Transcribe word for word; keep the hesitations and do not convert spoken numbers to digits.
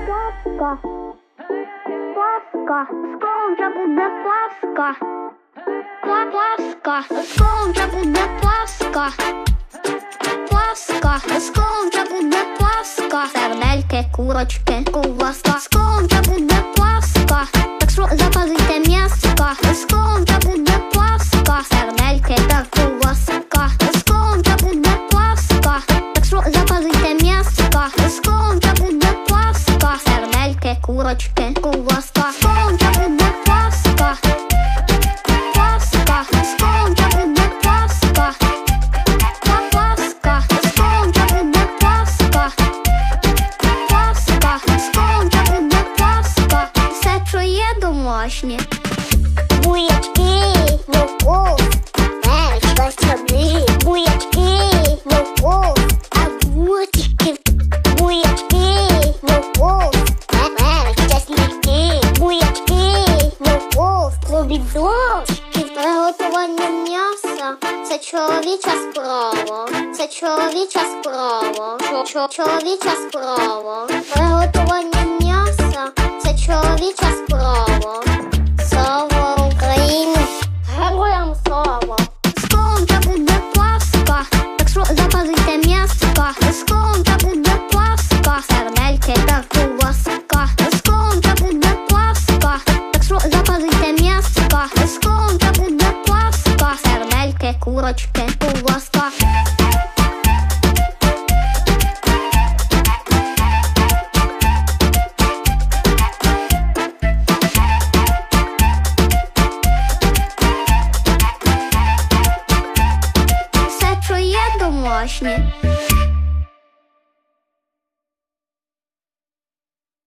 Паска, паска, скоро вже буде паска. Пла паска, скоро вже буде паска. Паска, скоро вже буде паска. Сердельки, курочки, ковбаска. Скоро вже буде паска. Так що запалите м'яска. Скоро вже буде паска. Сердельки та ковбаска. Скоро вже буде паска. Так що запалите м'яска. Скоро вже буде паска. Сердельки, курочки, ковбаска. Скоро вже буде паска. Паска, скоро вже буде паска. Паска, скоро вже буде паска. Паска, скоро вже буде паска. Все, що є домашнє. Бурячки, морков, перець, варсони. Бурячки, морков, огурчики. Бурячки, морков, перець, чесники. Бурячки, морков, помідорчики. Приготування м'яса – це чоловіча справа. Це чоловіча справа. Чо- Чоловіча справа. Приготування м'яса – це чоловіча справа.